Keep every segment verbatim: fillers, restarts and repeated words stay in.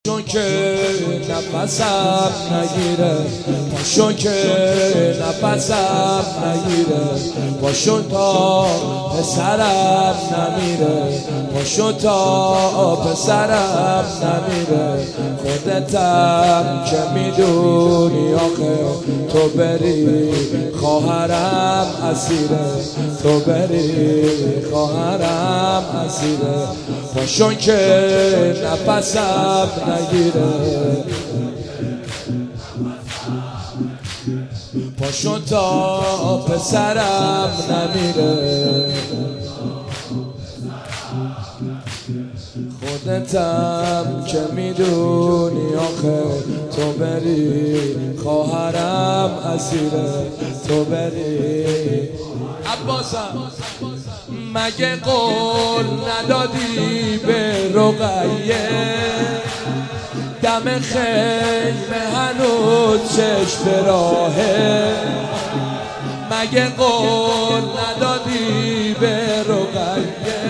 چون که نفسم نگیره، پاشو که نفسم نگیره، پاشو تا پسرم نمیره، پاشو تا پسرم نمیره. خودتم که میدونی آخه تو بری خواهرم اسیره، تو بری خواهرم اسیره. پاشو که نفسم نگیره، پاشو تا پسرم نمیره. خودتم که میدونی آخه تو بری خواهرم اسیره، تو بری. عباسم مگه قول ندادی به رقیه، دم خیمه هنوز چشم راهه. مگه قول ندادی به رقیه،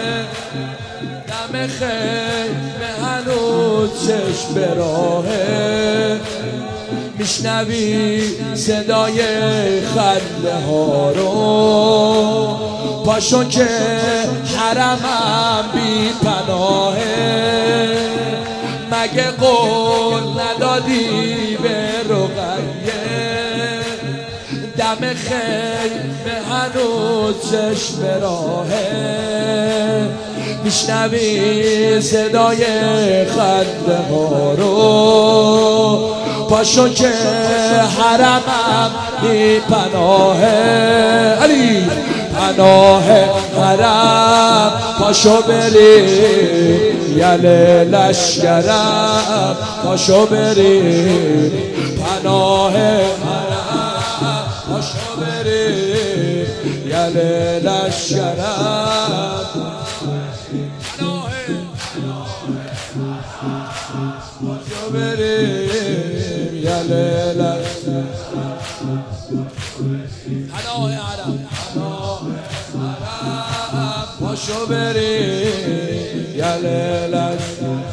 دم خیمه هنوز چشم راهه. میشنوی صدای خنده ها رو، پاشو که حرمم بی پناهه. مگه قول ندادی به رقیه، دم خیمه هنوز چشم راهه. میشنوی صدای خنده ها رو، پاشو که حرمم بی پناهه. علی پناه حرم پاشو بری، یله لشکرم پاشو بری. پناه حرم پاشو بری، یله لشکرم. پاشو بری، یله لشکرم. پناه حرم پاشو بری، یله لشکرم،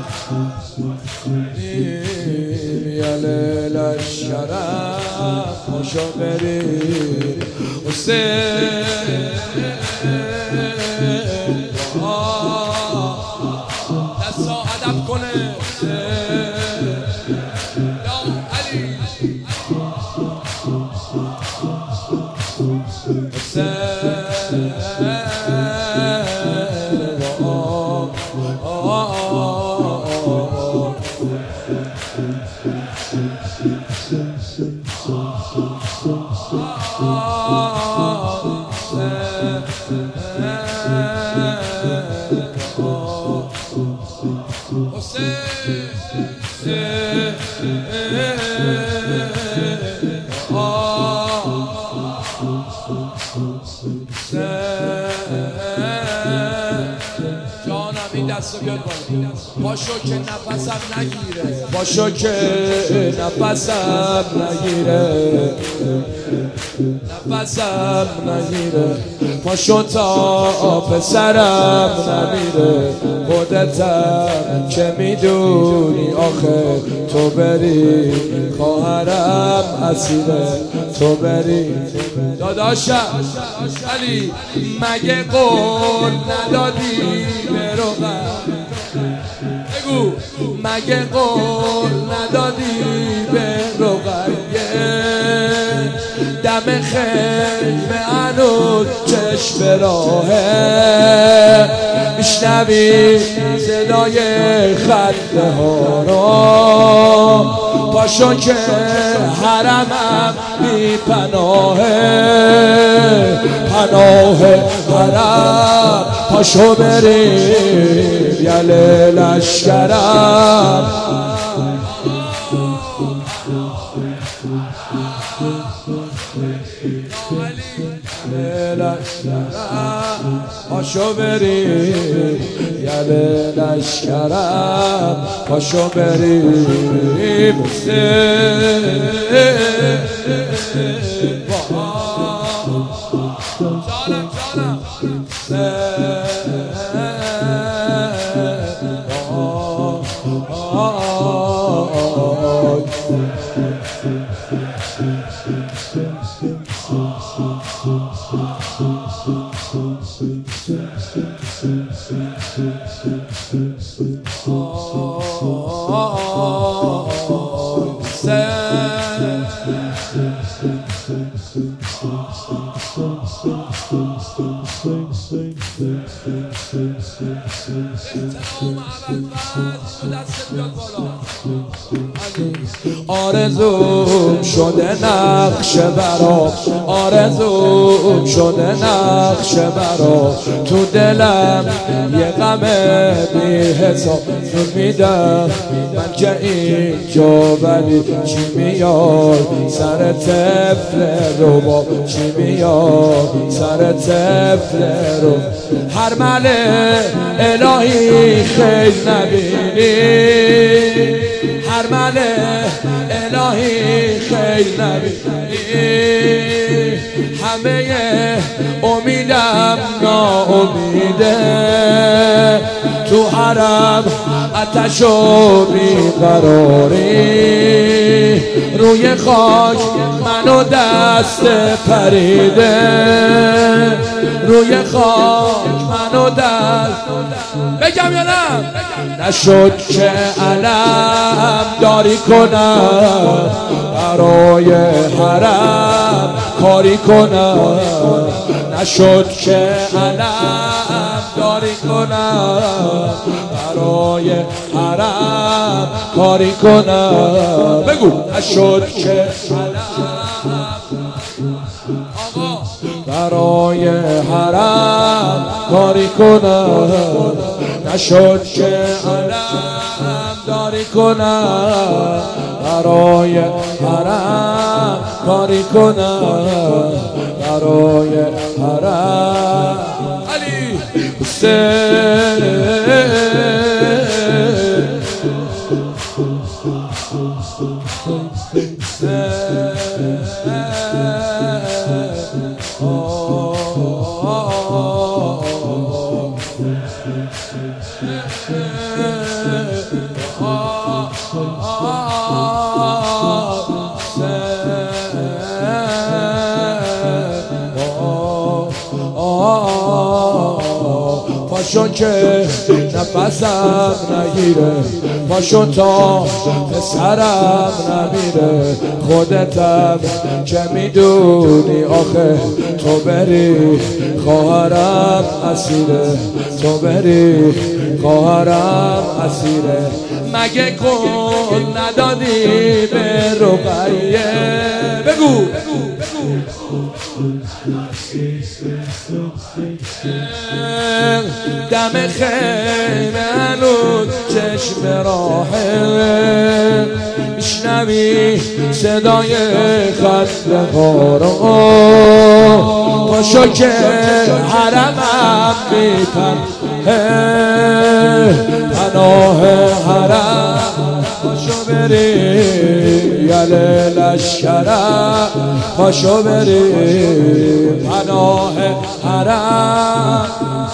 یله لشکرم. پاشو بری حسین، دستا ادب کنه یا علی. جانم این دستو بیاد بالا. پاشو که نفسم نگیره، پاشو که نفسم نگیره، نفسم نگیره. پاشو تا پسرم نمیره. خودتم که میدونی آخه تو بری خواهرم اسیره، تو بری. داداشم علی مگه قول ندادی به رقیه، بگو مگه قول ندادی به رقیه، دم خیمه هنوز چشم راهه. میشنوی صدای خنده ها رو، پاشو که حرمم بی پناهه. پناه حرم پاشو بری، یله لشکرم. پاشو بری، یله لشکرم. پاشو بری جانم جانم. آرزوم شده نقش برام، آرزوم شده نقش برام، تو دلم یه غم بی حساب میدم من که اینجا، ولی چی میاد سر طفل رباب، چی میاد سر طفل رو هر مله الهی خیر نبینی، هر مله الهی خیر نبینی، همه امیدم ناامیده، تو حرم آتش و بیقراری، روی خاک منو دست پریده، روی خاک منو دست بگم یا نه نشد که علم داری کنم، برای حرم کاری کنم، نشد که علم داری کنم، برای حرم کاری کنم، بگو نشد که برای حرم کاری کنم، نشد که علم داری کنم، برای حرم کاری کنم، برای حرم علی حسین پاشو که نفسم نگیره، پاشو تا پسرم نمیره، خودتم که میدونی آخه تو بری خواهرم اسیره، تو بری خواهرم اسیره، مگه کن ندادی به رقیه، بگو دم خیمه هنوز چشم راهه، میشنوی صدای خط غارو، پاشو که حرمم میپنهه، پناه حرم پاشو بری یل لشکرم، پاشو بری پناه حرم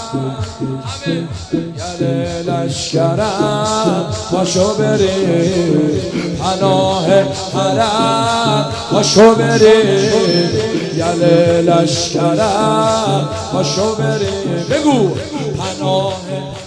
یل لشکرم، پاشو بری پناه حرم، پاشو بری یل لشکرم، پاشو بری بگو پناه